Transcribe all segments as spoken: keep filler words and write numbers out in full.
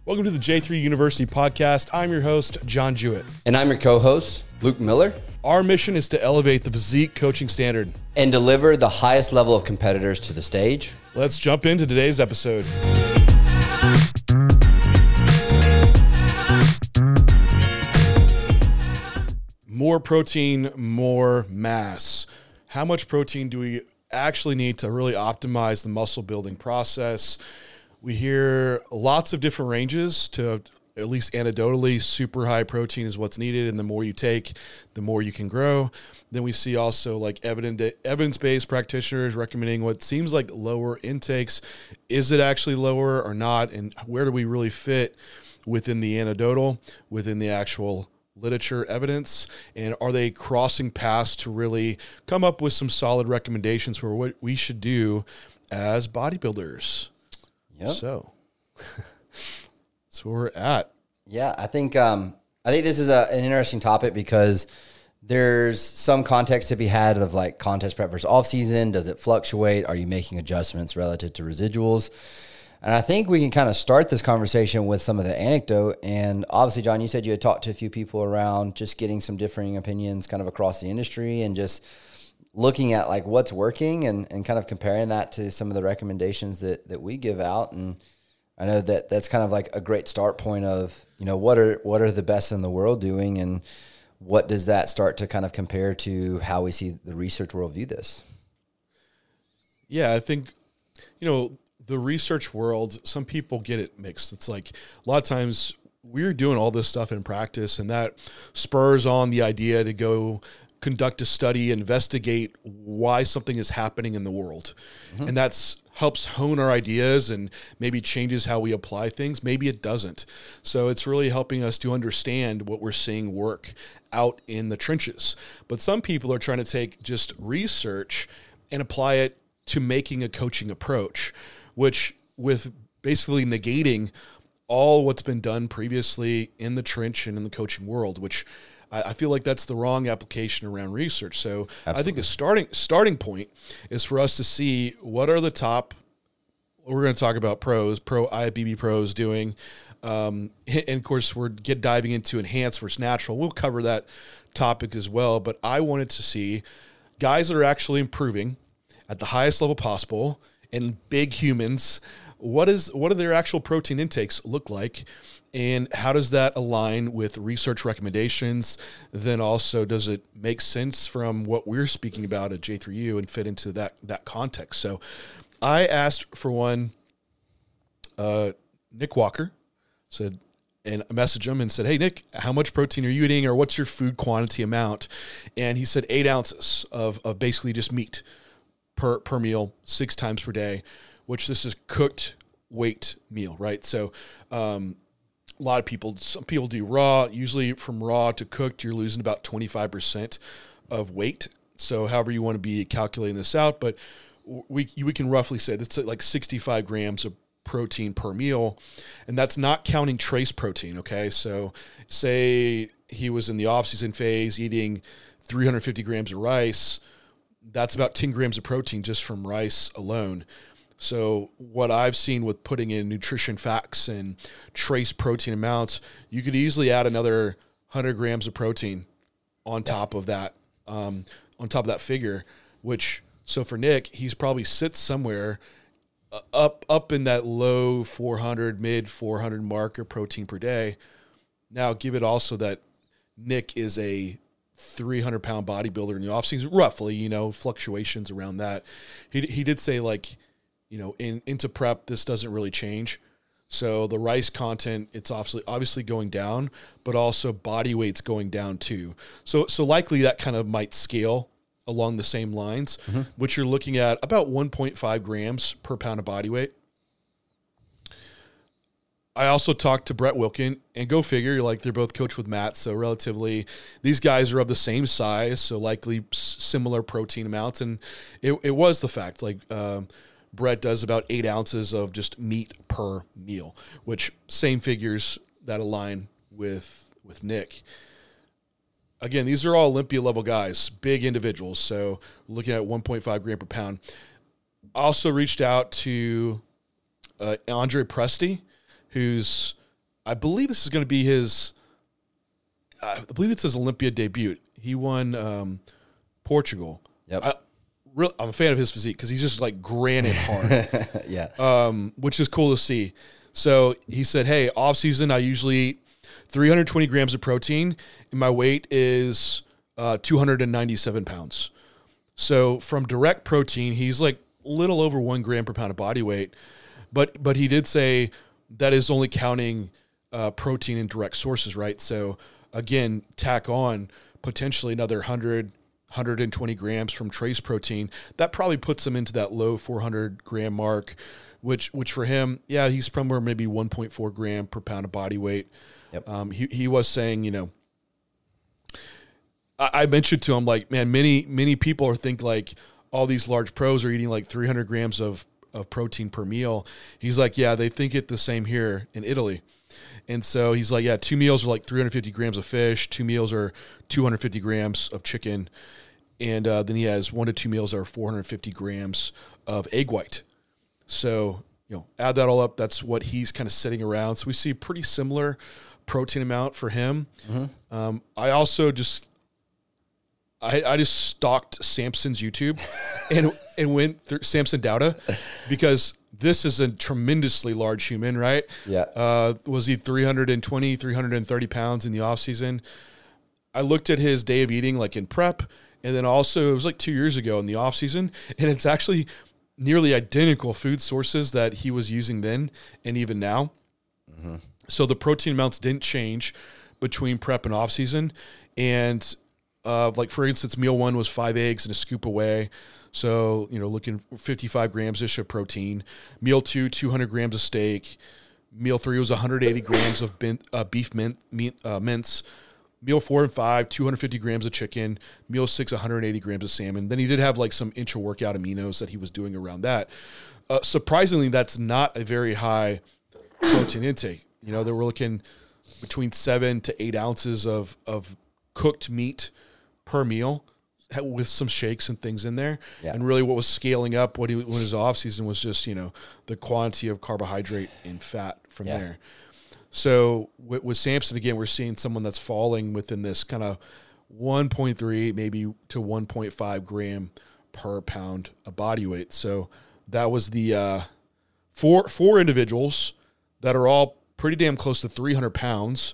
Welcome to the J three University podcast. I'm your host, John Jewett. And I'm your co-host, Luke Miller. Our mission is to elevate the physique coaching standard and deliver the highest level of competitors to the stage. Let's jump into today's episode. More protein, more mass. How much protein do we actually need to really optimize the muscle building process? We hear lots of different ranges to, at least anecdotally, super high protein is what's needed, and the more you take, the more you can grow. Then we see also like evident, evidence-based practitioners recommending what seems like lower intakes. Is it actually lower or not? And where do we really fit within the anecdotal, within the actual literature evidence? And are they crossing paths to really come up with some solid recommendations for what we should do as bodybuilders? Yep. So that's where we're at. Yeah, I think um, I think this is a, an interesting topic because there's some context to be had of like contest prep versus off season. Does it fluctuate? Are you making adjustments relative to residuals? And I think we can kind of start this conversation with some of the anecdote. And obviously, John, you said you had talked to a few people around just getting some differing opinions kind of across the industry and just looking at like what's working and, and kind of comparing that to some of the recommendations that, that we give out. And I know that that's kind of like a great start point of, you know, what are, what are the best in the world doing and what does that start to kind of compare to how we see the research world view this? Yeah, I think, you know, the research world, some people get it mixed. It's like a lot of times we're doing all this stuff in practice and that spurs on the idea to go conduct a study, investigate why something is happening in the world. Mm-hmm. And that's helps hone our ideas and maybe changes how we apply things. Maybe it doesn't. So it's really helping us to understand what we're seeing work out in the trenches. But some people are trying to take just research and apply it to making a coaching approach, which with basically negating all what's been done previously in the trench and in the coaching world, which I feel like that's the wrong application around research. So Absolutely. I think a starting starting point is for us to see what are the top, we're going to talk about pros, pro I F B B pros doing. Um, and of course, we're get diving into enhanced versus natural. We'll cover that topic as well. But I wanted to see guys that are actually improving at the highest level possible and big humans. What is what do their actual protein intakes look like? And how does that align with research recommendations? Then also, does it make sense from what we're speaking about at J three U and fit into that that context? So I asked for one, uh, Nick Walker, said, and I messaged him and said, hey, Nick, how much protein are you eating or what's your food quantity amount? And he said eight ounces of, of basically just meat per, per meal, six times per day, which this is cooked weight meal, right? So, um, a lot of people, some people do raw. Usually from raw to cooked, you're losing about twenty-five percent of weight. So however you want to be calculating this out, but we we can roughly say that's like sixty-five grams of protein per meal. And that's not counting trace protein, okay? So say he was in the off-season phase eating three hundred fifty grams of rice. That's about ten grams of protein just from rice alone. So what I've seen with putting in nutrition facts and trace protein amounts, you could easily add another one hundred grams of protein on top of that, um, on top of that figure, which, so for Nick, he's probably sits somewhere up, up in that low four hundred, mid four hundred mark of protein per day. Now give it also that Nick is a three hundred pound bodybuilder in the off season, roughly, you know, fluctuations around that. He, he did say like, you know, in into prep, this doesn't really change. So the rice content, it's obviously obviously going down, but also body weight's going down too. So so likely that kind of might scale along the same lines, mm-hmm. which you're looking at about one point five grams per pound of body weight. I also talked to Brett Wilkin, and go figure, like they're both coached with Matt, so relatively these guys are of the same size, so likely similar protein amounts. And it, it was the fact, like um, Brett does about eight ounces of just meat per meal, which same figures that align with with Nick. Again, these are all Olympia level guys, big individuals. So looking at one point five gram per pound. Also reached out to uh, Andre Presti, who's I believe this is going to be his, I believe it's his Olympia debut. He won um, Portugal. Yep. I, real, I'm a fan of his physique because he's just like granite hard. yeah. Um, which is cool to see. So he said, hey, off season, I usually eat three hundred twenty grams of protein, and my weight is uh, two hundred ninety-seven pounds. So from direct protein, he's like a little over one gram per pound of body weight. But but he did say that is only counting uh, protein in direct sources, right? So again, tack on potentially another one hundred, one hundred twenty grams from trace protein. That probably puts him into that low four hundred gram mark, which which for him, yeah, he's somewhere maybe one point four gram per pound of body weight. Yep. Um, he he was saying, you know, I, I mentioned to him like, man, many many people are think like all these large pros are eating like three hundred grams of of protein per meal. He's like, yeah, they think it the same here in Italy. And so he's like, yeah, two meals are like three hundred fifty grams of fish. Two meals are two hundred fifty grams of chicken. And uh, then he has one to two meals that are four hundred fifty grams of egg white. So, you know, add that all up. That's what he's kind of sitting around. So we see a pretty similar protein amount for him. Mm-hmm. Um, I also just, I, I just stalked Samson's YouTube and and went through Samson Dauda because this is a tremendously large human, right? Yeah. Uh, was he three hundred twenty, three hundred thirty pounds in the off season? I looked at his day of eating like in prep, and then also it was like two years ago in the off season, and it's actually nearly identical food sources that he was using then and even now. Mm-hmm. So the protein amounts didn't change between prep and off season, and Uh, like, for instance, meal one was five eggs and a scoop away. So, you know, looking fifty-five grams-ish of protein. Meal two, two hundred grams of steak. Meal three was one hundred eighty grams of bin, uh, beef mint, meat, uh, mince. Meal four and five, two hundred fifty grams of chicken. Meal six, one hundred eighty grams of salmon. Then he did have like some intra-workout aminos that he was doing around that. Uh, surprisingly, that's not a very high protein intake. You know, they were looking between seven to eight ounces of, of cooked meat per meal with some shakes and things in there. Yeah. And really what was scaling up what he, when his off season was just, you know, the quantity of carbohydrate and fat from yeah. there. So with, with Samson, again, we're seeing someone that's falling within this kind of one point three, maybe to one point five gram per pound of body weight. So that was the uh, four, four individuals that are all pretty damn close to three hundred pounds.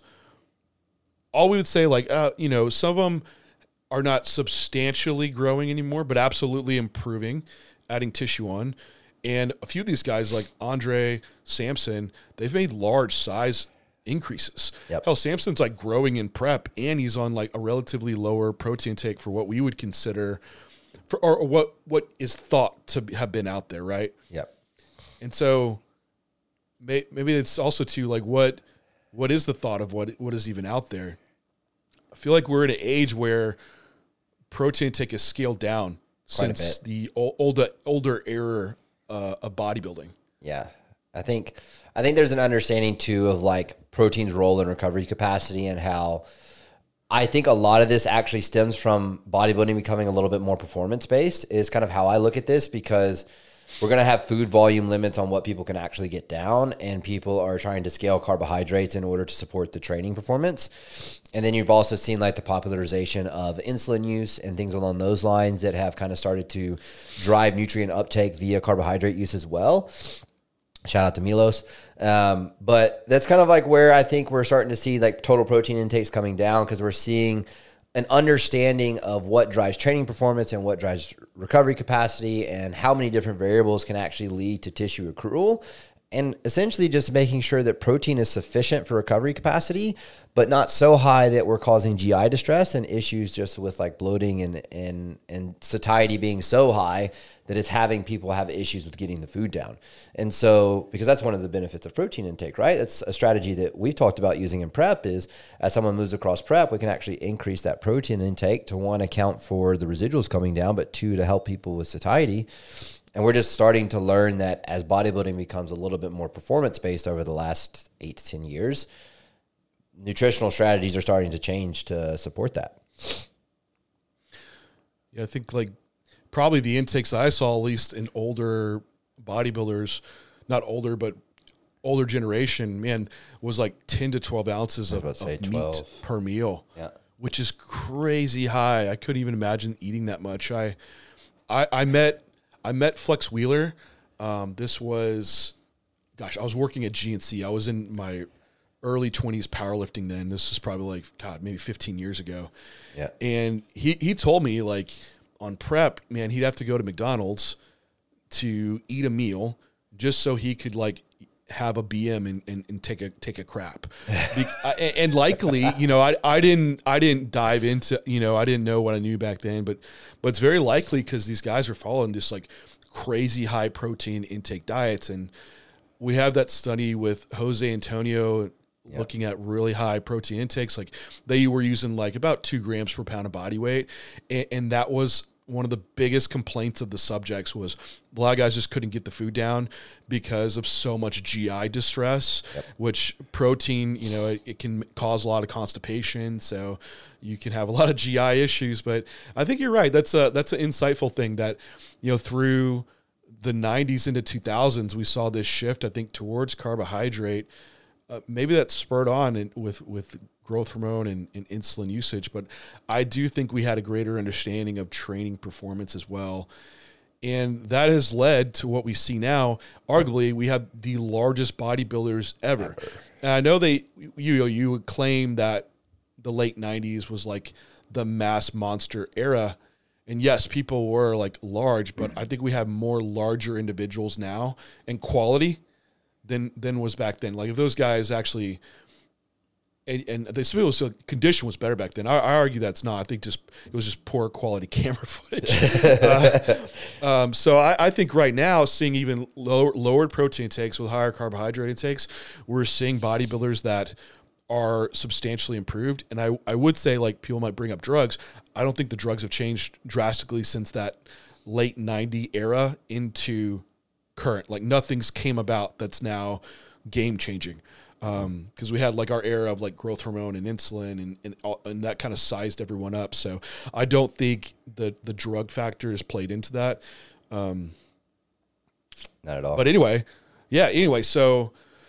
All we would say, like, uh, you know, some of them are not substantially growing anymore, but absolutely improving, adding tissue on. And a few of these guys like Andre, Samson, they've made large size increases. Yep. Hell, Samson's like growing in prep, and he's on like a relatively lower protein intake for what we would consider, for or what what is thought to have been out there, right? Yep. And so may, maybe it's also too like what what is the thought of what what is even out there? I feel like we're at an age where protein intake is scaled down Quite since the o- older older era uh, of bodybuilding. Yeah. I think I think there's an understanding too of like protein's role in recovery capacity and how I think a lot of this actually stems from bodybuilding becoming a little bit more performance based is kind of how I look at this, because we're going to have food volume limits on what people can actually get down, and people are trying to scale carbohydrates in order to support the training performance. And then you've also seen like the popularization of insulin use and things along those lines that have kind of started to drive nutrient uptake via carbohydrate use as well. Shout out to Milos. Um, but that's kind of like where I think we're starting to see like total protein intakes coming down, because we're seeing an understanding of what drives training performance and what drives recovery capacity and how many different variables can actually lead to tissue accrual. And essentially just making sure that protein is sufficient for recovery capacity, but not so high that we're causing G I distress and issues just with like bloating and, and, and satiety being so high that it's having people have issues with getting the food down. And so, because that's one of the benefits of protein intake, right? It's a strategy that we've talked about using in prep is as someone moves across prep, we can actually increase that protein intake to, one, account for the residuals coming down, but two, to help people with satiety. And we're just starting to learn that as bodybuilding becomes a little bit more performance-based over the last eight to ten years, nutritional strategies are starting to change to support that. Yeah, I think like probably the intakes I saw, at least in older bodybuilders, not older, but older generation, man, was like ten to twelve ounces of, about to say of meat twelve. per meal, Yeah. which is crazy high. I couldn't even imagine eating that much. I, I, I met, I met Flex Wheeler. Um, this was, gosh, I was working at G N C. I was in my early twenties powerlifting then. This is probably like, God, maybe fifteen years ago. Yeah. And he, he told me, like, on prep, man, he'd have to go to McDonald's to eat a meal just so he could, like, have a B M and, and, and take a take a crap. Be, I, and likely, you know, I, I didn't I didn't dive into, you know, I didn't know what I knew back then, but but it's very likely because these guys are following this like crazy high protein intake diets. And we have that study with Jose Antonio Yep. looking at really high protein intakes. Like they were using like about two grams per pound of body weight. And, and that was one of the biggest complaints of the subjects was a lot of guys just couldn't get the food down because of so much G I distress, Yep. which protein, you know, it, it can cause a lot of constipation. So you can have a lot of G I issues, but I think you're right. That's a, that's an insightful thing that, you know, through the nineties into two thousands, we saw this shift, I think, towards carbohydrate. Uh, maybe that's spurred on in, with, with growth hormone and, and insulin usage, but I do think we had a greater understanding of training performance as well. And that has led to what we see now. Arguably, we have the largest bodybuilders ever. ever. And I know they, you, you would claim that the late nineties was like the mass monster era. And yes, people were like large, but I think we have more larger individuals now and quality than than was back then. Like if those guys actually, and, and they some people say condition was better back then. I, I argue that's not. I think just it was just poor quality camera footage. uh, um, so I, I think right now, seeing even lower, lowered protein intakes with higher carbohydrate intakes, we're seeing bodybuilders that are substantially improved. And I, I would say, like, people might bring up drugs. I don't think the drugs have changed drastically since that late ninety era into current. Like nothing's came about that's now game changing. Um, cause we had like our era of like growth hormone and insulin and, and, all, and that kind of sized everyone up. So I don't think the, the drug factor is played into that. Um, Not at all. But anyway, yeah, anyway, so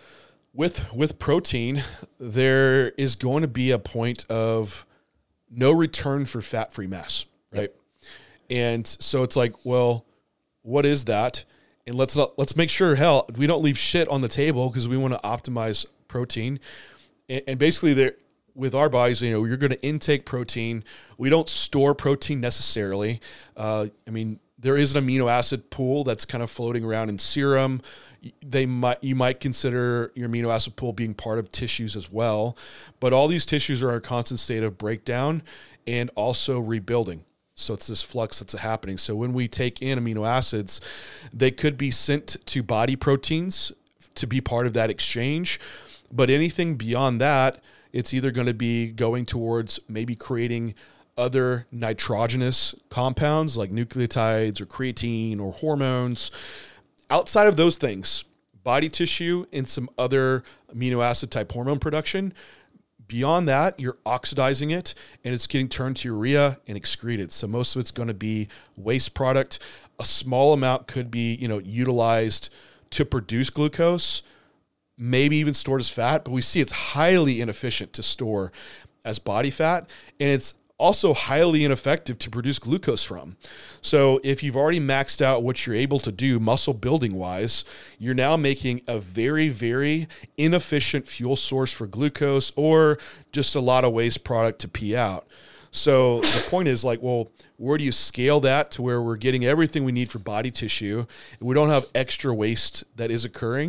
with, with protein, there is going to be a point of no return for fat-free mass, right? Yep. And so it's like, well, what is that? And let's not, let's make sure, hell, we don't leave shit on the table because we want to optimize protein. And, and basically, there with our bodies, you know, you're going to intake protein. We don't store protein necessarily. Uh, I mean, there is an amino acid pool that's kind of floating around in serum. They might you might consider your amino acid pool being part of tissues as well. But all these tissues are in a constant state of breakdown and also rebuilding. So it's this flux that's happening. So when we take in amino acids, they could be sent to body proteins to be part of that exchange. But anything beyond that, it's either going to be going towards maybe creating other nitrogenous compounds like nucleotides or creatine or hormones. Outside of those things, body tissue and some other amino acid type hormone production. Beyond that, you're oxidizing it and it's getting turned to urea and excreted. So most of it's going to be waste product. A small amount could be, you know, utilized to produce glucose, maybe even stored as fat, but we see it's highly inefficient to store as body fat. And it's also highly ineffective to produce glucose from. So if you've already maxed out what you're able to do muscle building wise, you're now making a very, very inefficient fuel source for glucose or just a lot of waste product to pee out. So the point is like, well, where do you scale that to where we're getting everything we need for body tissue and we don't have extra waste that is occurring?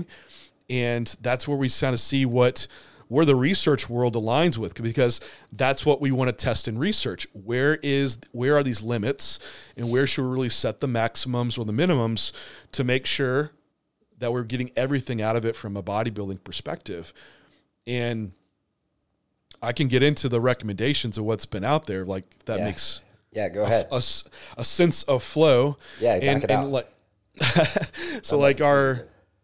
And that's where we kind of see what where the research world aligns with, because that's what we want to test in research. Where is, where are these limits and where should we really set the maximums or the minimums to make sure that we're getting everything out of it from a bodybuilding perspective? And I can get into the recommendations of what's been out there. Like if that yeah. makes yeah, go ahead. A, a, a sense of flow. Yeah, back and, it and out. like, so like our,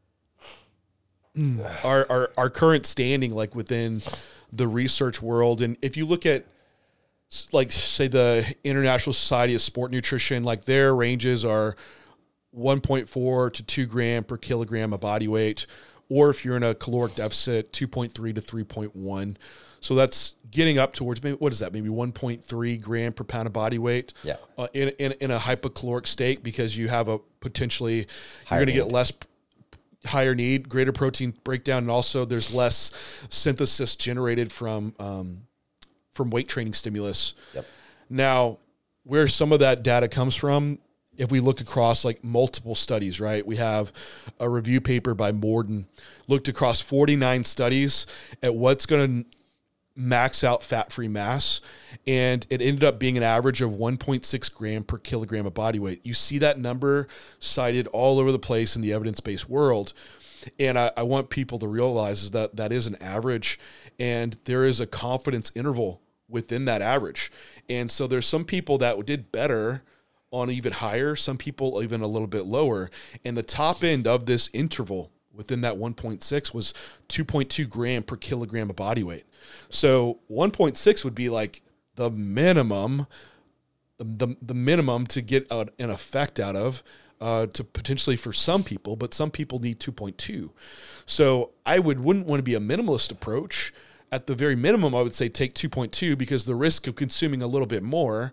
Our, our our current standing, like within the research world, and if you look at, like, say the International Society of Sport Nutrition, like their ranges are one point four to two gram per kilogram of body weight, or if you're in a caloric deficit, two point three to three point one. So that's getting up towards maybe, what is that? Maybe one point three gram per pound of body weight yeah. uh, in, in, in a hypocaloric state, because you have a potentially, Higher you're going to need. get less higher need, greater protein breakdown. And also there's less synthesis generated from, um, from weight training stimulus. Yep. Now, where some of that data comes from, if we look across like multiple studies, right? We have a review paper by Morden, looked across forty-nine studies at what's going to max out fat-free mass, and it ended up being an average of one point six gram per kilogram of body weight. You see that number cited all over the place in the evidence-based world, and I, I want people to realize is that that is an average, and there is a confidence interval within that average. And so there's some people that did better on even higher, some people even a little bit lower, and the top end of this interval within that one point six was two point two gram per kilogram of body weight. So one point six would be like the minimum, the, the, the minimum to get a, an effect out of, uh, to potentially for some people, but some people need two point two. So I would wouldn't want to be a minimalist approach. At the very minimum, I would say take two point two, because the risk of consuming a little bit more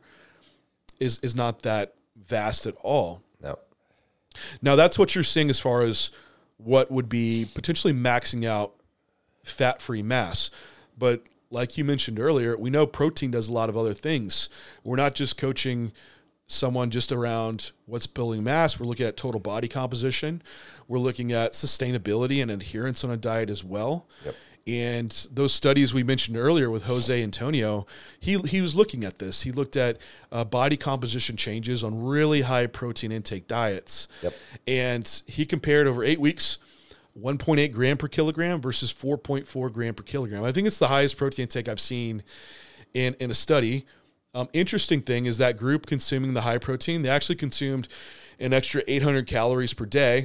is is not that vast at all. No. Now that's what you're seeing as far as what would be potentially maxing out fat-free mass. But like you mentioned earlier, we know protein does a lot of other things. We're not just coaching someone just around what's building mass. We're looking at total body composition. We're looking at sustainability and adherence on a diet as well. Yep. And those studies we mentioned earlier with Jose Antonio, he he was looking at this. He looked at uh, body composition changes on really high protein intake diets. Yep. And he compared over eight weeks, one point eight gram per kilogram versus four point four gram per kilogram. I think it's the highest protein intake I've seen in, in a study. Um, interesting thing is that group consuming the high protein, they actually consumed an extra eight hundred calories per day.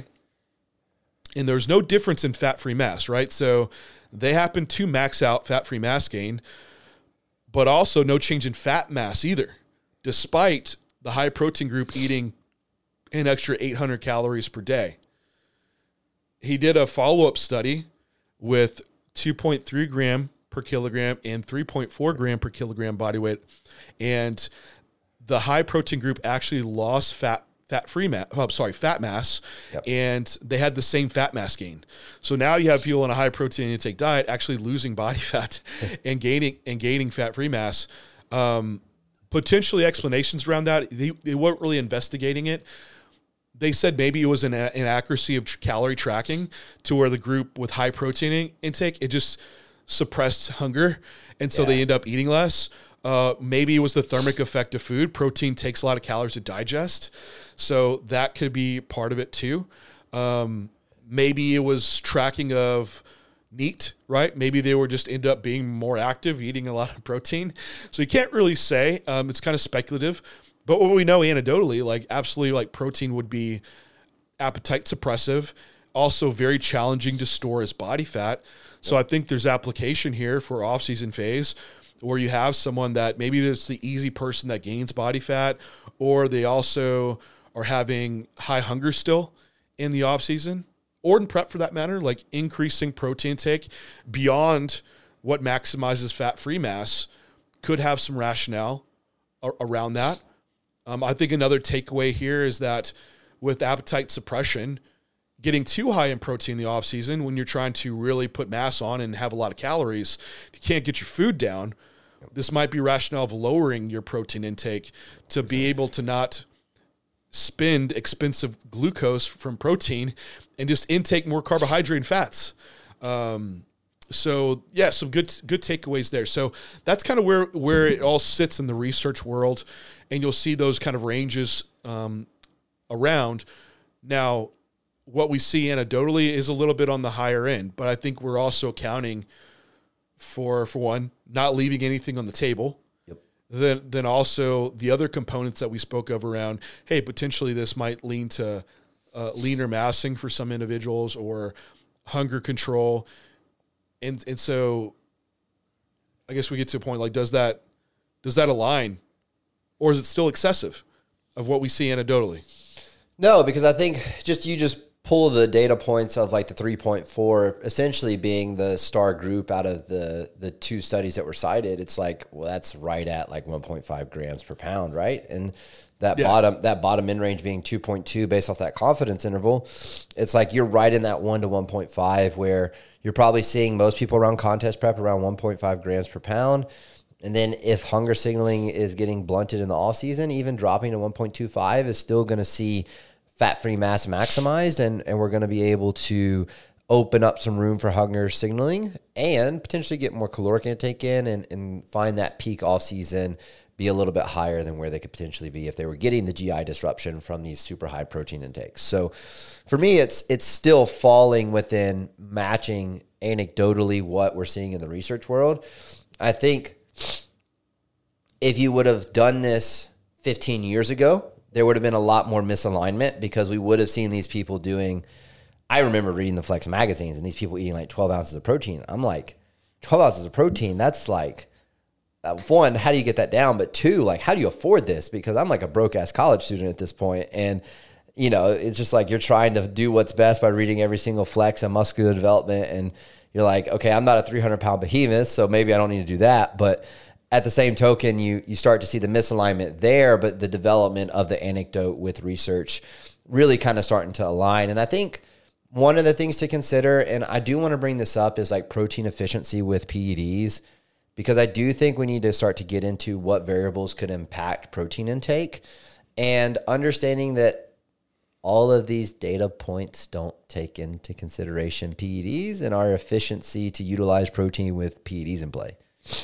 And there's no difference in fat-free mass, right? So they happen to max out fat-free mass gain, but also no change in fat mass either, despite the high protein group eating an extra eight hundred calories per day. He did a follow-up study with two point three gram per kilogram and three point four gram per kilogram body weight, and the high protein group actually lost fat fat-free mass, oh, sorry, fat mass, yep. and they had the same fat mass gain. So now you have people on a high protein intake diet actually losing body fat and gaining and gaining fat-free mass. Um, potentially explanations around that. They, they weren't really investigating it. They said maybe it was an inaccuracy of tr- calorie tracking, to where the group with high protein in- intake, it just suppressed hunger, and so Yeah. they end up eating less. Uh, maybe it was the thermic effect of food. Protein takes a lot of calories to digest, so that could be part of it too. Um, maybe it was tracking of NEAT, right? Maybe they were just end up being more active, eating a lot of protein. So you can't really say. Um, it's kind of speculative. But what we know anecdotally, like absolutely, like protein would be appetite suppressive, also very challenging to store as body fat. So I think there's application here for off-season phase, where you have someone that maybe there's the easy person that gains body fat, or they also are having high hunger still in the off season, or in prep for that matter, like increasing protein intake beyond what maximizes fat-free mass could have some rationale ar- around that. Um, I think another takeaway here is that with appetite suppression, getting too high in protein in the off season, when you're trying to really put mass on and have a lot of calories, if you can't get your food down, this might be rationale of lowering your protein intake to be able to not spend expensive glucose from protein and just intake more carbohydrate and fats. Um, so yeah, some good, good takeaways there. So that's kind of where, where it all sits in the research world, and you'll see those kind of ranges um, around. Now, what we see anecdotally is a little bit on the higher end, but I think we're also accounting for, for one, not leaving anything on the table. Yep. Then, then also the other components that we spoke of around, hey, potentially this might lean to uh, leaner massing for some individuals, or hunger control. And, and so I guess we get to a point, like, does that, does that align, or is it still excessive of what we see anecdotally? No, because I think just, you just pull the data points of like the three point four essentially being the star group out of the the two studies that were cited, it's like, well, that's right at like one point five grams per pound, right? And that yeah. bottom that bottom end range being two point two based off that confidence interval, it's like you're right in that one to one point five where you're probably seeing most people around contest prep around one point five grams per pound. And then if hunger signaling is getting blunted in the off season, even dropping to one point two five is still going to see fat-free mass maximized, and, and we're going to be able to open up some room for hunger signaling and potentially get more caloric intake in and, and find that peak off season be a little bit higher than where they could potentially be if they were getting the G I disruption from these super high protein intakes. So for me, it's it's still falling within matching anecdotally what we're seeing in the research world. I think if you would have done this fifteen years ago, there would have been a lot more misalignment because we would have seen these people doing, I remember reading the Flex magazines and these people eating like twelve ounces of protein. I'm like, twelve ounces of protein, that's like, uh, one, how do you get that down? But two, like, how do you afford this? Because I'm like a broke ass college student at this point. And, you know, it's just like you're trying to do what's best by reading every single Flex and muscular development. And you're like, okay, I'm not a three hundred pound behemoth, so maybe I don't need to do that. But at the same token, you you start to see the misalignment there, but the development of the anecdote with research really kind of starting to align. And I think one of the things to consider, and I do want to bring this up, is like protein efficiency with P E Ds, because I do think we need to start to get into what variables could impact protein intake and understanding that all of these data points don't take into consideration P E Ds and our efficiency to utilize protein with P E Ds in play.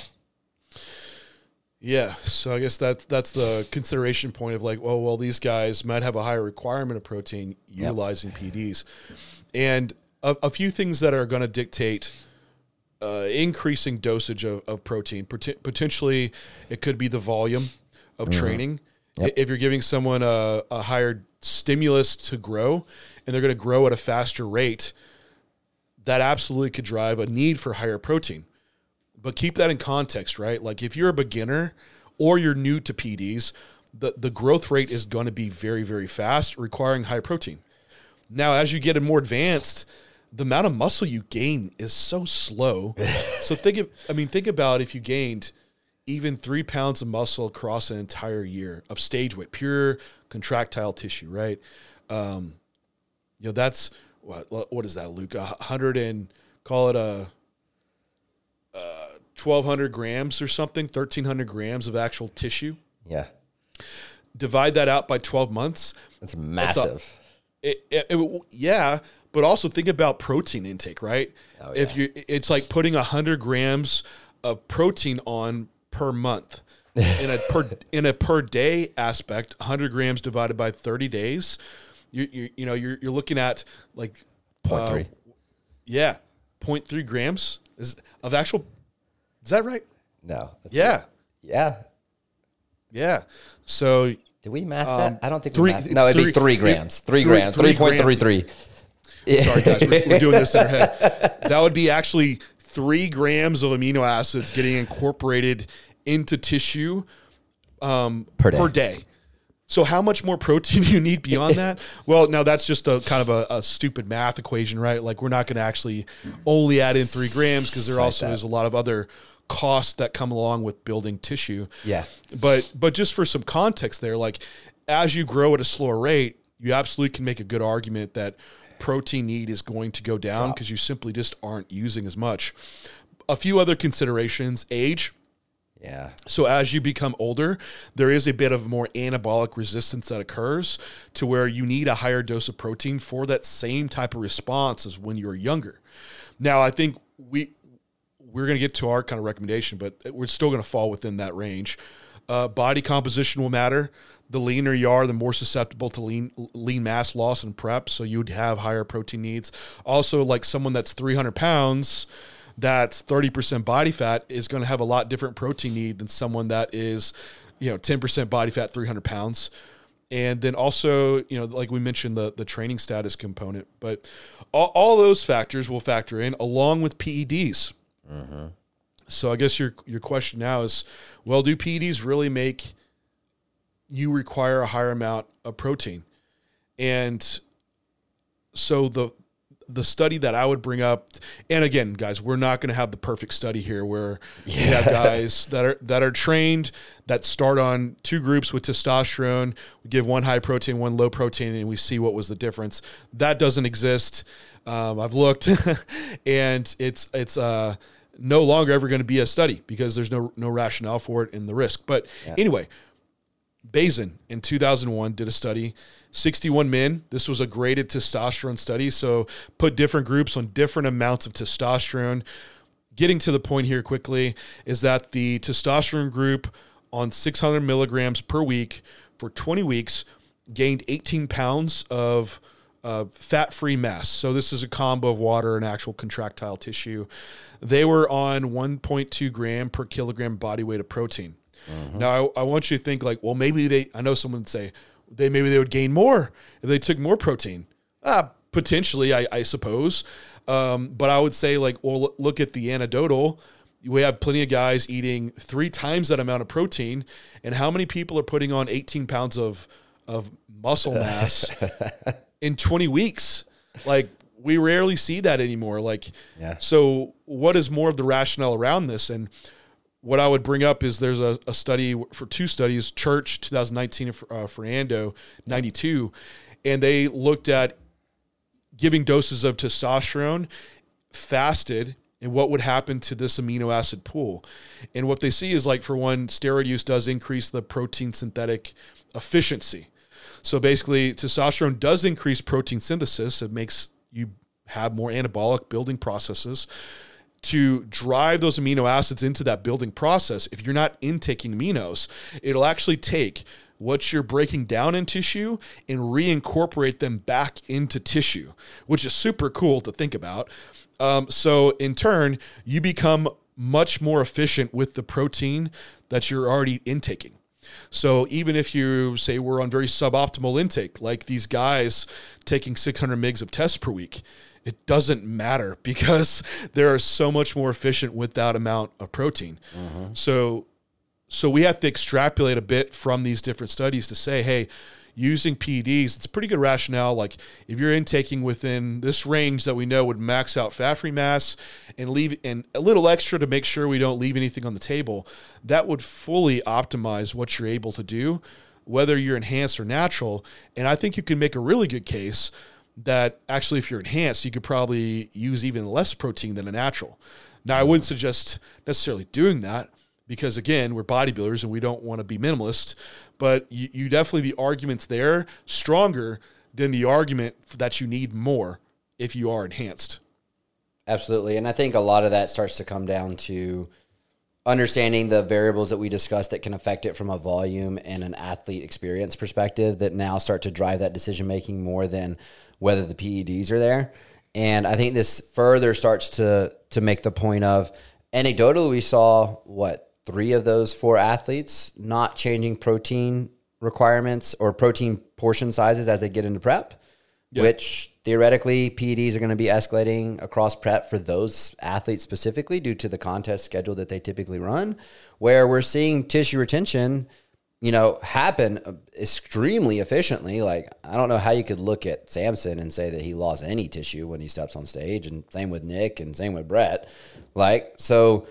Yeah, so I guess that's that's the consideration point of like, oh, well, these guys might have a higher requirement of protein utilizing yep. P E Ds. And a, a few things that are going to dictate uh, increasing dosage of, of protein. Pot- potentially, it could be the volume of mm-hmm. training. Yep. If you're giving someone a, a higher stimulus to grow and they're going to grow at a faster rate, that absolutely could drive a need for higher protein. But keep that in context, right? Like if you're a beginner or you're new to P E Ds, the, the growth rate is going to be very, very fast, requiring high protein. Now, as you get more advanced, the amount of muscle you gain is so slow. So think of, I mean, think about if you gained even three pounds of muscle across an entire year of stage weight, pure contractile tissue, right? Um, you know, that's what, what is that, Luke? A hundred and call it a, uh, twelve hundred grams or something, thirteen hundred grams of actual tissue. Yeah. Divide that out by twelve months. That's massive. A, it, it, it, yeah. But also think about protein intake, right? Oh, yeah. If you, it's like putting a hundred grams of protein on per month in a per, in a per day aspect, a hundred grams divided by thirty days. You, you, you know, you're, you're looking at like zero point three. Uh, yeah. zero point three grams is of actual. Is that right? No. Yeah. It. Yeah. Yeah. So did we math um, that? I don't think three, we mathed. No, it'd three, be three grams. Three, three grams. Three point three three. Sorry, guys. We're, we're doing this in our head. That would be actually three grams of amino acids getting incorporated into tissue um, per, day. per day. So how much more protein do you need beyond that? Well, now that's just a kind of a, a stupid math equation, right? Like we're not going to actually only add in three grams because there like also that. is a lot of other costs that come along with building tissue. Yeah. But but just for some context there, like as you grow at a slower rate, you absolutely can make a good argument that protein need is going to go down because you simply just aren't using as much. A few other considerations, age. Yeah. So as you become older, there is a bit of more anabolic resistance that occurs to where you need a higher dose of protein for that same type of response as when you're younger. Now, I think we, we're going to get to our kind of recommendation, but we're still going to fall within that range. Uh, body composition will matter. The leaner you are, the more susceptible to lean lean mass loss and prep, so you'd have higher protein needs. Also, like someone that's three hundred pounds, that's thirty percent body fat is going to have a lot different protein need than someone that is, you know, ten percent body fat, three hundred pounds. And then also, you know, like we mentioned, the, the training status component. But all, all those factors will factor in along with P E Ds. Mm-hmm. So I guess your your question now is, well, do P E Ds really make you require a higher amount of protein? And so the the study that I would bring up, and again, guys, we're not going to have the perfect study here where yeah. we have guys that are that are trained that start on two groups with testosterone. We give one high protein, one low protein, and we see what was the difference. That doesn't exist. Um, I've looked, and it's it's uh, no longer ever going to be a study because there's no no rationale for it in the risk. But yeah. anyway, Bazin in two thousand one did a study, sixty-one men. This was a graded testosterone study, so put different groups on different amounts of testosterone. Getting to the point here quickly is that the testosterone group on six hundred milligrams per week for twenty weeks gained eighteen pounds of uh, fat-free mass. So this is a combo of water and actual contractile tissue. They were on one point two gram per kilogram body weight of protein. Uh-huh. Now, I, I want you to think like, well, maybe they, I know someone would say, they maybe they would gain more if they took more protein. Ah, potentially, I, I suppose. Um, but I would say like, well, look at the anecdotal. We have plenty of guys eating three times that amount of protein. And how many people are putting on eighteen pounds of, of muscle mass in twenty weeks? Like, we rarely see that anymore. Like, yeah. So what is more of the rationale around this? And what I would bring up is there's a, a study for two studies, Church twenty nineteen and uh, Ferrando ninety-two, and they looked at giving doses of testosterone fasted and what would happen to this amino acid pool. And what they see is like, for one, steroid use does increase the protein synthetic efficiency. So basically testosterone does increase protein synthesis. It makes you have more anabolic building processes to drive those amino acids into that building process. If you're not intaking aminos, it'll actually take what you're breaking down in tissue and reincorporate them back into tissue, which is super cool to think about. Um, so in turn, you become much more efficient with the protein that you're already intaking. So even if you say we're on very suboptimal intake, like these guys taking six hundred milligrams of test per week, it doesn't matter because they're so much more efficient with that amount of protein. Mm-hmm. So, so we have to extrapolate a bit from these different studies to say, hey, using P E Ds, it's a pretty good rationale. Like if you're intaking within this range that we know would max out fat-free mass and leave and a little extra to make sure we don't leave anything on the table, that would fully optimize what you're able to do, whether you're enhanced or natural. And I think you can make a really good case that actually if you're enhanced, you could probably use even less protein than a natural. Now, I wouldn't suggest necessarily doing that because, again, we're bodybuilders and we don't want to be minimalist, but you, you definitely, the argument's there stronger than the argument that you need more if you are enhanced. Absolutely. And I think a lot of that starts to come down to understanding the variables that we discussed that can affect it from a volume and an athlete experience perspective that now start to drive that decision-making more than whether the P E Ds are there. And I think this further starts to to make the point of, anecdotally, we saw, what, three of those four athletes not changing protein requirements or protein portion sizes as they get into prep, yep. which theoretically P E Ds are going to be escalating across prep for those athletes specifically due to the contest schedule that they typically run, where we're seeing tissue retention, you know, happen extremely efficiently. Like, I don't know how you could look at Samson and say that he lost any tissue when he steps on stage, and same with Nick and same with Brett. Like, so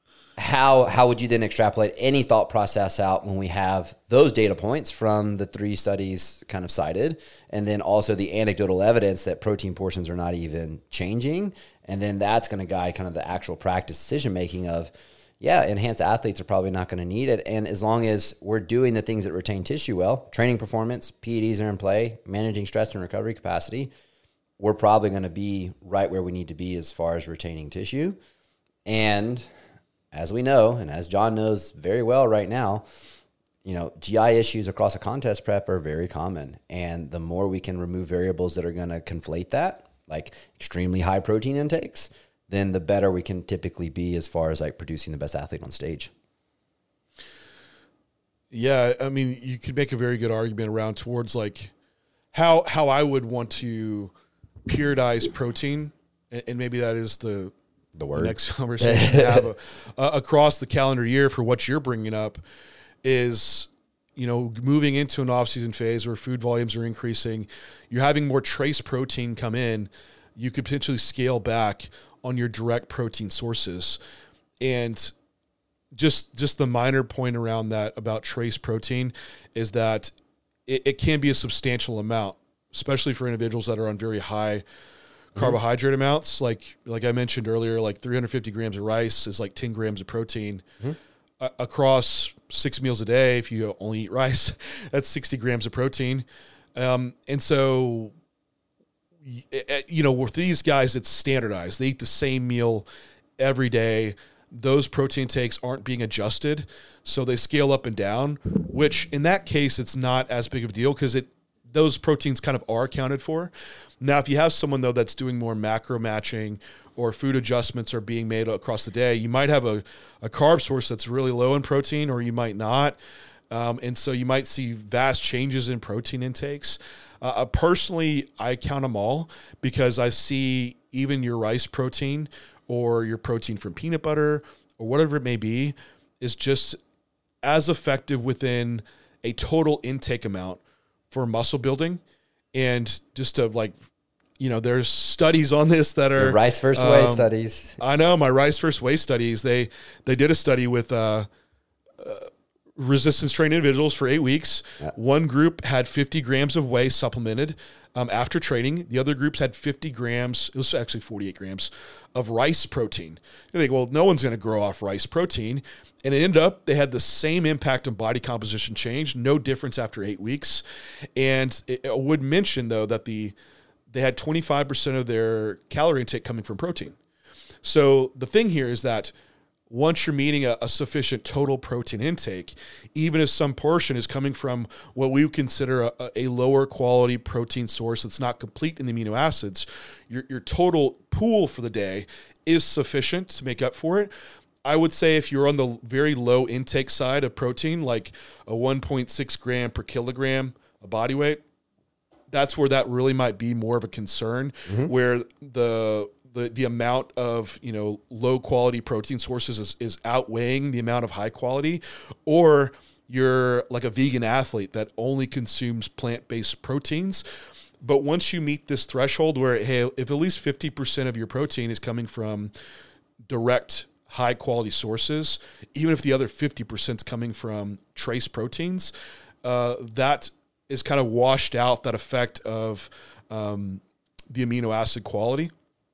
how how would you then extrapolate any thought process out when we have those data points from the three studies kind of cited, and then also the anecdotal evidence that protein portions are not even changing, and then that's going to guide kind of the actual practice decision-making of, yeah, enhanced athletes are probably not going to need it. And as long as we're doing the things that retain tissue well, training performance, P E Ds are in play, managing stress and recovery capacity, we're probably going to be right where we need to be as far as retaining tissue. And as we know, and as John knows very well right now, you know, G I issues across a contest prep are very common. And the more we can remove variables that are going to conflate that, like extremely high protein intakes, then the better we can typically be as far as like producing the best athlete on stage. Yeah, I mean, you could make a very good argument around towards like how how I would want to periodize protein, and, and maybe that is the the word the next conversation to have a, uh, across the calendar year for what you're bringing up is, you know, moving into an off-season phase where food volumes are increasing, you're having more trace protein come in, you could potentially scale back on your direct protein sources. And just just the minor point around that about trace protein is that it, it can be a substantial amount, especially for individuals that are on very high carbohydrate mm-hmm. amounts. Like like I mentioned earlier, like three hundred fifty grams of rice is like ten grams of protein. Mm-hmm. Uh, across six meals a day, if you only eat rice, that's sixty grams of protein. Um, and so, you know, with these guys, it's standardized. They eat the same meal every day. Those protein takes aren't being adjusted, so they scale up and down, which in that case, it's not as big of a deal because it those proteins kind of are accounted for. Now, if you have someone, though, that's doing more macro matching or food adjustments are being made across the day, you might have a, a carb source that's really low in protein, or you might not. Um, and so you might see vast changes in protein intakes. Uh, personally, I count them all because I see even your rice protein or your protein from peanut butter or whatever it may be is just as effective within a total intake amount for muscle building. And just to like, you know, there's studies on this that are Your rice versus um, whey studies. I know my rice versus whey studies. They, they did a study with, uh, uh resistance trained individuals for eight weeks. Yeah. One group had fifty grams of whey supplemented um, after training. The other groups had fifty grams. It was actually forty-eight grams of rice protein. You think, well, no one's going to grow off rice protein. And it ended up, they had the same impact on body composition change, no difference after eight weeks. And it, I would mention, though, that the they had twenty-five percent of their calorie intake coming from protein. So the thing here is that once you're meeting a, a sufficient total protein intake, even if some portion is coming from what we would consider a, a lower quality protein source that's not complete in the amino acids, your, your total pool for the day is sufficient to make up for it. I would say if you're on the very low intake side of protein, like a one point six gram per kilogram of body weight, that's where that really might be more of a concern, mm-hmm. where the the the amount of, you know, low quality protein sources is, is outweighing the amount of high quality, or you're like a vegan athlete that only consumes plant-based proteins. But once you meet this threshold where, hey, if at least fifty percent of your protein is coming from direct high quality sources, even if the other fifty percent is coming from trace proteins, uh, that is kind of washed out that effect of um, the amino acid quality.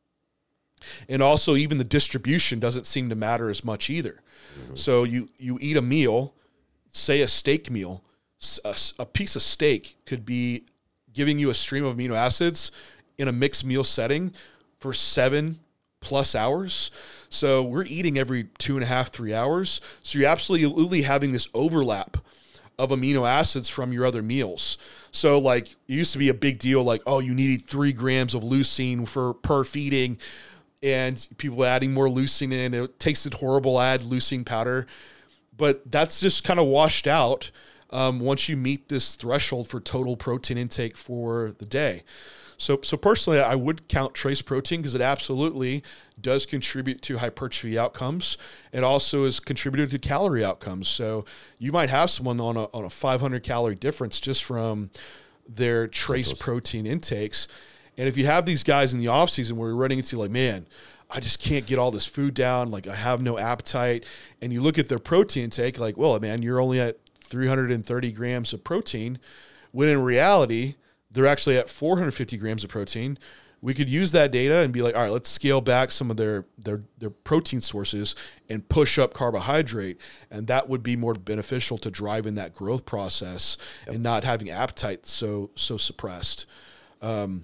And also even the distribution doesn't seem to matter as much either. Mm-hmm. So you, you eat a meal, say a steak meal, a, a piece of steak could be giving you a stream of amino acids in a mixed meal setting for seven plus hours. So we're eating every two and a half, three hours. So you're absolutely having this overlap of amino acids from your other meals. So like it used to be a big deal, like, oh, you need three grams of leucine for per feeding. And people adding more leucine in. It tasted horrible. Add leucine powder. But that's just kind of washed out um, once you meet this threshold for total protein intake for the day. So so personally, I would count trace protein because it absolutely does contribute to hypertrophy outcomes. It also is contributed to calorie outcomes. So you might have someone on a, on a five hundred calorie difference just from their trace protein intakes. And if you have these guys in the off season where you're running into like, man, I just can't get all this food down. Like I have no appetite. And you look at their protein intake, like, well, man, you're only at three hundred thirty grams of protein. When in reality, they're actually at four hundred fifty grams of protein. We could use that data and be like, all right, let's scale back some of their, their, their protein sources and push up carbohydrate. And that would be more beneficial to driving that growth process yep. and not having appetite so, so suppressed. Um,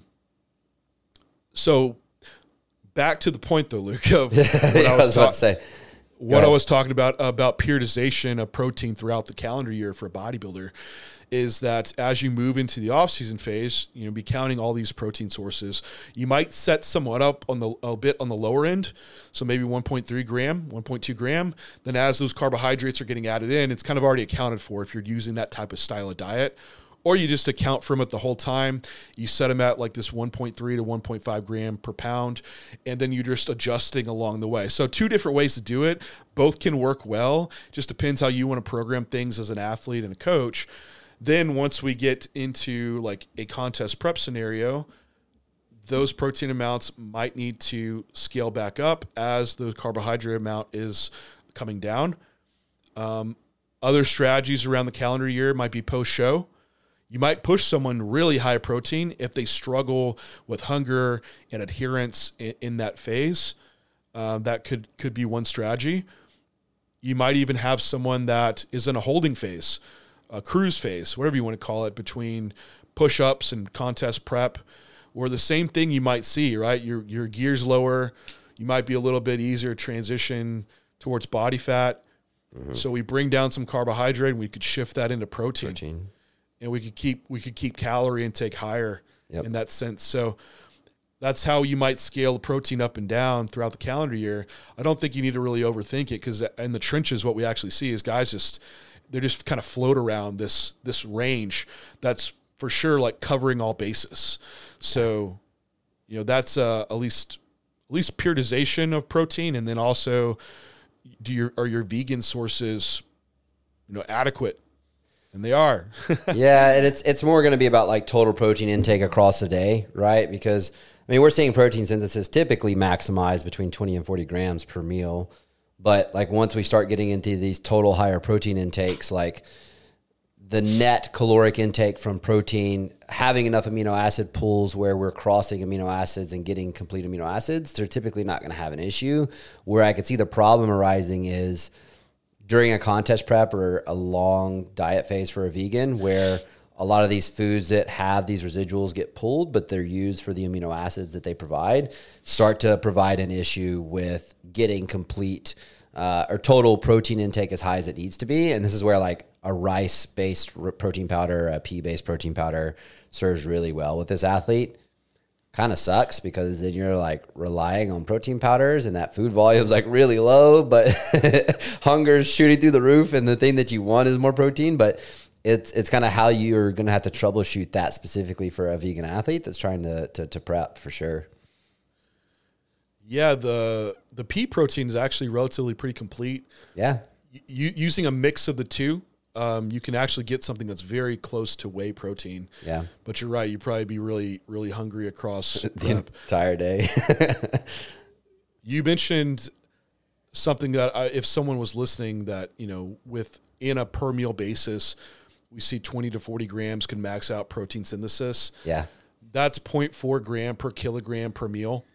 So back to the point, though, Luke, of what, yeah, I, was I was ta- about to say. what I was talking about, about periodization of protein throughout the calendar year for a bodybuilder, is that as you move into the off-season phase, you know, be counting all these protein sources. You might set somewhat up on the a bit on the lower end, so maybe one point three gram, one point two gram. Then as those carbohydrates are getting added in, it's kind of already accounted for if you're using that type of style of diet. or you just account for them at the whole time. You set them at like this one point three to one point five gram per pound, and then you're just adjusting along the way. So two different ways to do it. Both can work well. Just depends how you want to program things as an athlete and a coach. Then once we get into like a contest prep scenario, those protein amounts might need to scale back up as the carbohydrate amount is coming down. Um, other strategies around the calendar year might be post-show. You might push someone really high protein if they struggle with hunger and adherence in, in that phase. Uh, that could, could be one strategy. You might even have someone that is in a holding phase, a cruise phase, whatever you want to call it, between push-ups and contest prep, or the same thing you might see, right? Your your gear's lower. You might be a little bit easier to transition towards body fat. Mm-hmm. So we bring down some carbohydrate and we could shift that into protein. protein. And we could keep we could keep calorie intake higher yep. in that sense. So that's how you might scale the protein up and down throughout the calendar year. I don't think you need to really overthink it, because in the trenches what we actually see is guys just they just kind of float around this this range that's for sure like covering all bases. So, you know, that's uh, at least at least periodization of protein, and then also do your are your vegan sources, you know, adequate? And they are. Yeah, and it's it's more going to be about like total protein intake across the day, right? Because I mean, we're seeing protein synthesis typically maximize between twenty and forty grams per meal. But like once we start getting into these total higher protein intakes, like the net caloric intake from protein, having enough amino acid pools where we're crossing amino acids and getting complete amino acids, they're typically not going to have an issue. Where I could see the problem arising is during a contest prep or a long diet phase for a vegan, where a lot of these foods that have these residuals get pulled, but they're used for the amino acids that they provide, start to provide an issue with getting complete uh, or total protein intake as high as it needs to be. And this is where like a rice-based protein powder, a pea-based protein powder serves really well with this athlete. Kind of sucks because then you're like relying on protein powders and that food volume's like really low, but hunger's shooting through the roof and the thing that you want is more protein. But it's it's kind of how you're going to have to troubleshoot that specifically for a vegan athlete that's trying to, to, to prep for sure. Yeah, the the pea protein is actually relatively pretty complete. Yeah. You, using a mix of the two, Um, you can actually get something that's very close to whey protein. Yeah. But you're right. You'd probably be really, really hungry across the prep. Entire day. You mentioned something that I, if someone was listening that, you know, with in a per meal basis, we see twenty to forty grams can max out protein synthesis. Yeah. That's zero point four gram per kilogram per meal.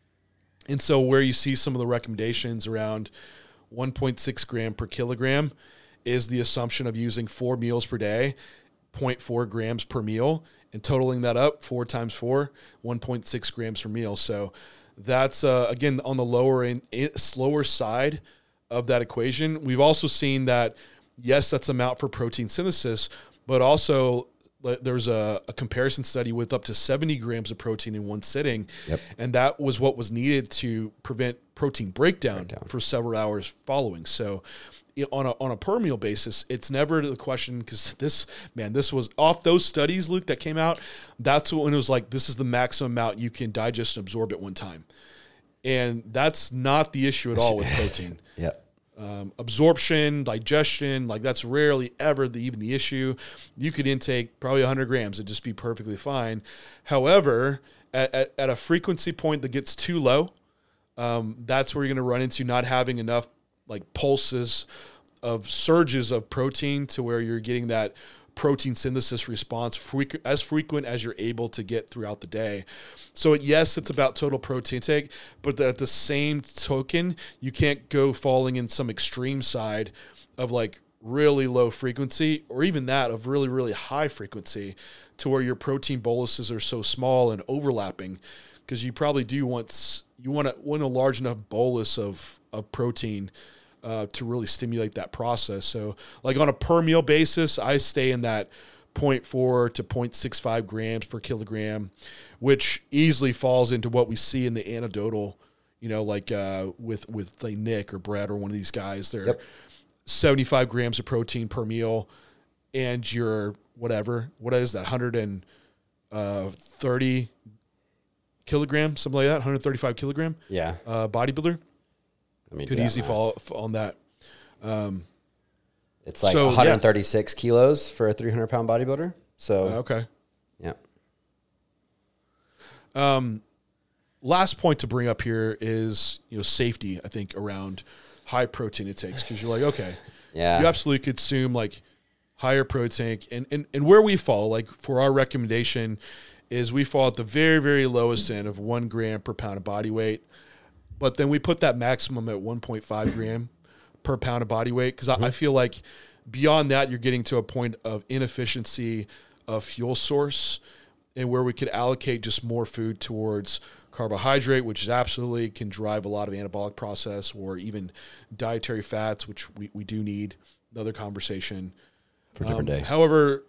And so where you see some of the recommendations around one point six gram per kilogram is the assumption of using four meals per day, zero point four grams per meal, and totaling that up, four times four, one point six grams per meal. So that's, uh, again, on the lower end, slower side of that equation. We've also seen that, yes, that's amount for protein synthesis, but also there's a, a comparison study with up to seventy grams of protein in one sitting. Yep. And that was what was needed to prevent protein breakdown, breakdown. for several hours following. So on a on a per meal basis, it's never the question, because this, man, this was off those studies, Luke, that came out. That's when it was like, this is the maximum amount you can digest and absorb at one time. And that's not the issue at all with protein. Yeah. Um, absorption, digestion, like that's rarely ever the, even the issue. You could intake probably one hundred grams and just be perfectly fine. However, at, at, at a frequency point that gets too low, um, that's where you're going to run into not having enough like pulses of surges of protein to where you're getting that protein synthesis response frequ- as frequent as you're able to get throughout the day. So yes, it's about total protein intake, but at the same token, you can't go falling in some extreme side of like really low frequency, or even that of really, really high frequency, to where your protein boluses are so small and overlapping, because you probably do want, you want, a, want a large enough bolus of, of protein Uh, to really stimulate that process. So like on a per meal basis, I stay in that zero point four to zero point six five grams per kilogram, which easily falls into what we see in the anecdotal, you know, like uh, with, with like Nick or Brett or one of these guys. They're yep. seventy-five grams of protein per meal, and you're whatever. What is that? one hundred thirty kilogram, something like that. one hundred thirty-five kilogram. Yeah. Uh, bodybuilder. I mean, Could easily fall, fall on that. Um, It's like So, one hundred thirty-six kilos for a three hundred pound bodybuilder. So, uh, okay. yeah. Um, last point to bring up here is, you know, safety, I think, around high protein intakes. Because you're like, okay, Yeah. you absolutely consume like higher protein. And, and, and where we fall, like for our recommendation, is we fall at the very, very lowest end of one gram per pound of body weight. But then we put that maximum at one point five gram per pound of body weight. Because mm-hmm. I, I feel like beyond that, you're getting to a point of inefficiency of fuel source, and where we could allocate just more food towards carbohydrate, which is absolutely can drive a lot of anabolic process, or even dietary fats, which we, we do need. Another conversation. For a different Um, day. However,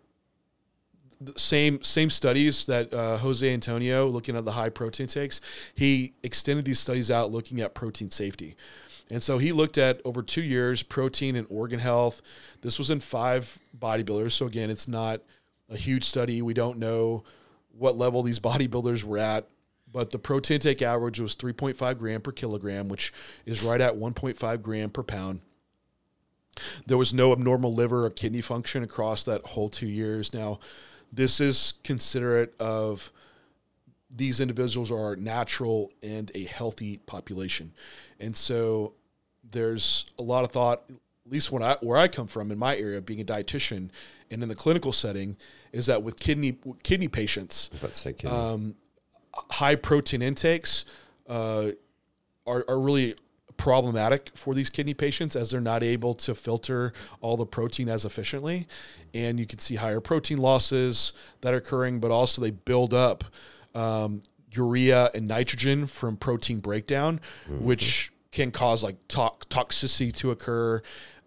the same same studies that uh, Jose Antonio, looking at the high protein takes, he extended these studies out looking at protein safety. And so he looked at over two years, protein and organ health. This was in five bodybuilders. So again, it's not a huge study. We don't know what level these bodybuilders were at, but the protein intake average was three point five gram per kilogram, which is right at one point five gram per pound. There was no abnormal liver or kidney function across that whole two years. Now, this is considerate of these individuals are natural and a healthy population. And so there's a lot of thought, at least when I, where I come from in my area, being a dietitian and in the clinical setting, is that with kidney kidney patients, Let's say kidney. um, high protein intakes uh, are, are really problematic for these kidney patients, as they're not able to filter all the protein as efficiently. And you can see higher protein losses that are occurring, but also they build up um, urea and nitrogen from protein breakdown, mm-hmm. which can cause like to- toxicity to occur.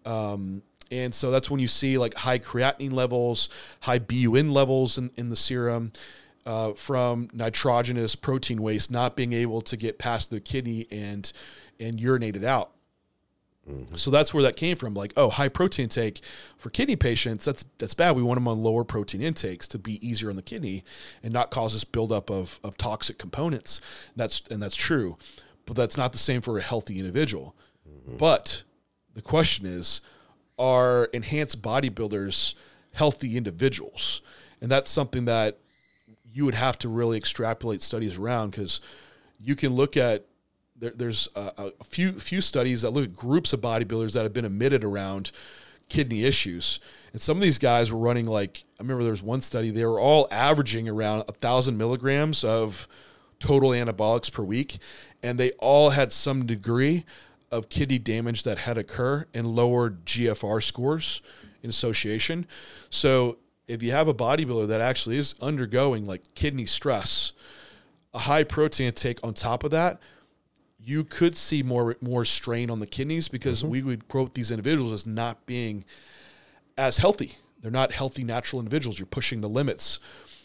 Um, and so that's when you see like high creatinine levels, high B U N levels in, in the serum, uh, from nitrogenous protein waste not being able to get past the kidney and and urinated out. Mm-hmm. So that's where that came from. Like, oh, high protein intake for kidney patients, that's that's bad. We want them on lower protein intakes to be easier on the kidney and not cause this buildup of, of toxic components. That's and that's true. But that's not the same for a healthy individual. Mm-hmm. But the question is, are enhanced bodybuilders healthy individuals? And that's something that you would have to really extrapolate studies around, because you can look at There, there's a, a few few studies that look at groups of bodybuilders that have been admitted around kidney issues. And some of these guys were running like, I remember there was one study, they were all averaging around one thousand milligrams of total anabolics per week. And they all had some degree of kidney damage that had occurred and lowered G F R scores in association. So if you have a bodybuilder that actually is undergoing like kidney stress, a high protein intake on top of that, you could see more more strain on the kidneys, because mm-hmm. we would quote these individuals as not being as healthy. They're not healthy, natural individuals. You're pushing the limits.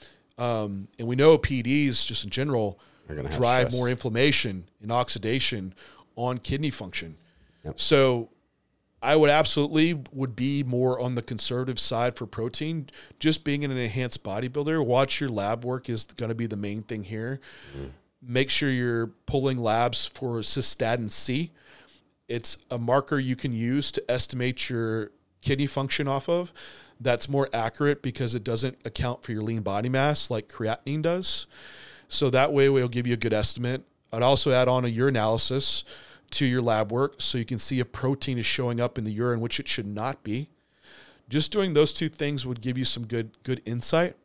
Um, and we know P E Ds, just in general, drive more inflammation and oxidation on kidney function. Yep. So I would absolutely would be more on the conservative side for protein. Just being an enhanced bodybuilder, watch your lab work is going to be the main thing here. Mm. Make sure you're pulling labs for cystatin C. It's a marker you can use to estimate your kidney function off of. That's more accurate because it doesn't account for your lean body mass like creatinine does. So that way we'll give you a good estimate. I'd also add on a urinalysis to your lab work so you can see if protein is showing up in the urine, which it should not be. Just doing those two things would give you some good good insight.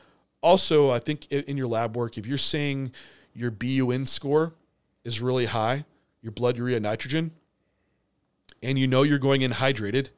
Also, I think in your lab work, if you're saying your B U N score is really high, your blood urea nitrogen, and you know you're going in hydrated,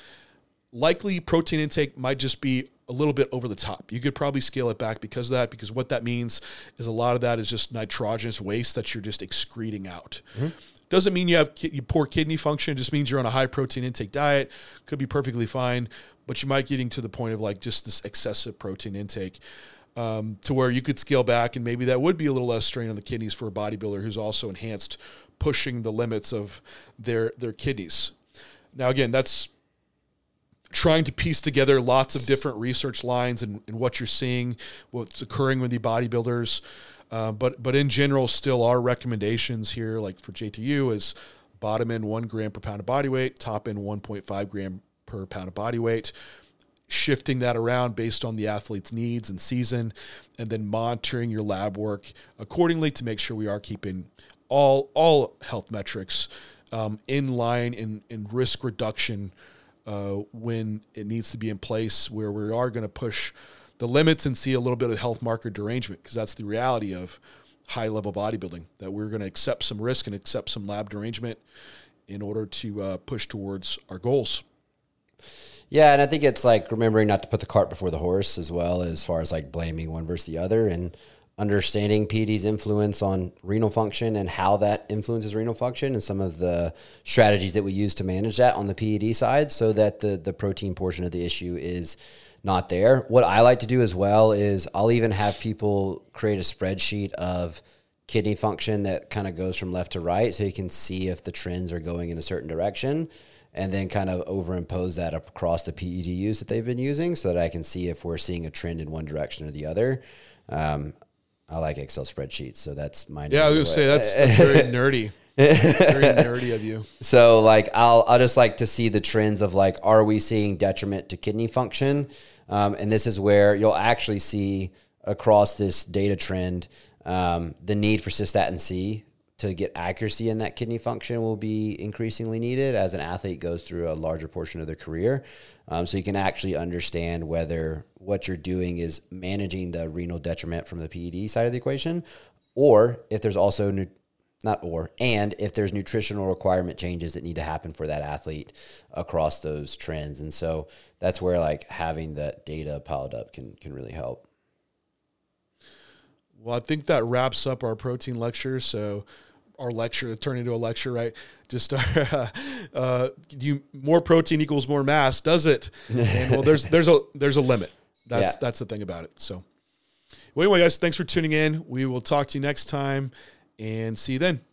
likely protein intake might just be a little bit over the top. You could probably scale it back because of that, because what that means is a lot of that is just nitrogenous waste that you're just excreting out. Mm-hmm. Doesn't mean you have ki- poor kidney function. It just means you're on a high protein intake diet. Could be perfectly fine, but you might getting to the point of like just this excessive protein intake. Um, to where you could scale back, and maybe that would be a little less strain on the kidneys for a bodybuilder who's also enhanced, pushing the limits of their their kidneys. Now, again, that's trying to piece together lots of different research lines and, and what you're seeing, what's occurring with the bodybuilders. Uh, but but in general, still our recommendations here, like for J three U, is bottom end one gram per pound of body weight, top end one point five gram per pound of body weight, shifting that around based on the athlete's needs and season, and then monitoring your lab work accordingly to make sure we are keeping all all health metrics um, in line in, in risk reduction uh, when it needs to be in place, where we are going to push the limits and see a little bit of health marker derangement, because that's the reality of high-level bodybuilding, that we're going to accept some risk and accept some lab derangement in order to uh, push towards our goals. Yeah, and I think it's like remembering not to put the cart before the horse as well, as far as like blaming one versus the other, and understanding P E D's influence on renal function and how that influences renal function, and some of the strategies that we use to manage that on the P E D side, so that the the protein portion of the issue is not there. What I like to do as well is I'll even have people create a spreadsheet of kidney function that kind of goes from left to right, so you can see if the trends are going in a certain direction, and then kind of overimpose that across the P E D use that they've been using, so that I can see if we're seeing a trend in one direction or the other. Um, I like Excel spreadsheets, so that's my. Yeah, I was gonna say that's, that's very nerdy. Very nerdy of you. So like I'll I'll just like to see the trends of like, are we seeing detriment to kidney function? Um, and this is where you'll actually see across this data trend um, the need for cystatin C to get accuracy in that kidney function will be increasingly needed as an athlete goes through a larger portion of their career. Um, so you can actually understand whether what you're doing is managing the renal detriment from the P E D side of the equation, or if there's also nu- not or, and if there's nutritional requirement changes that need to happen for that athlete across those trends. And so that's where like having that data piled up can, can really help. Well, I think that wraps up our protein lecture. So our lecture turned into a lecture, right? Just uh, uh, you more protein equals more mass, does it? And well, there's there's a there's a limit. That's yeah. that's the thing about it. So, well, anyway, guys, thanks for tuning in. We will talk to you next time, and see you then.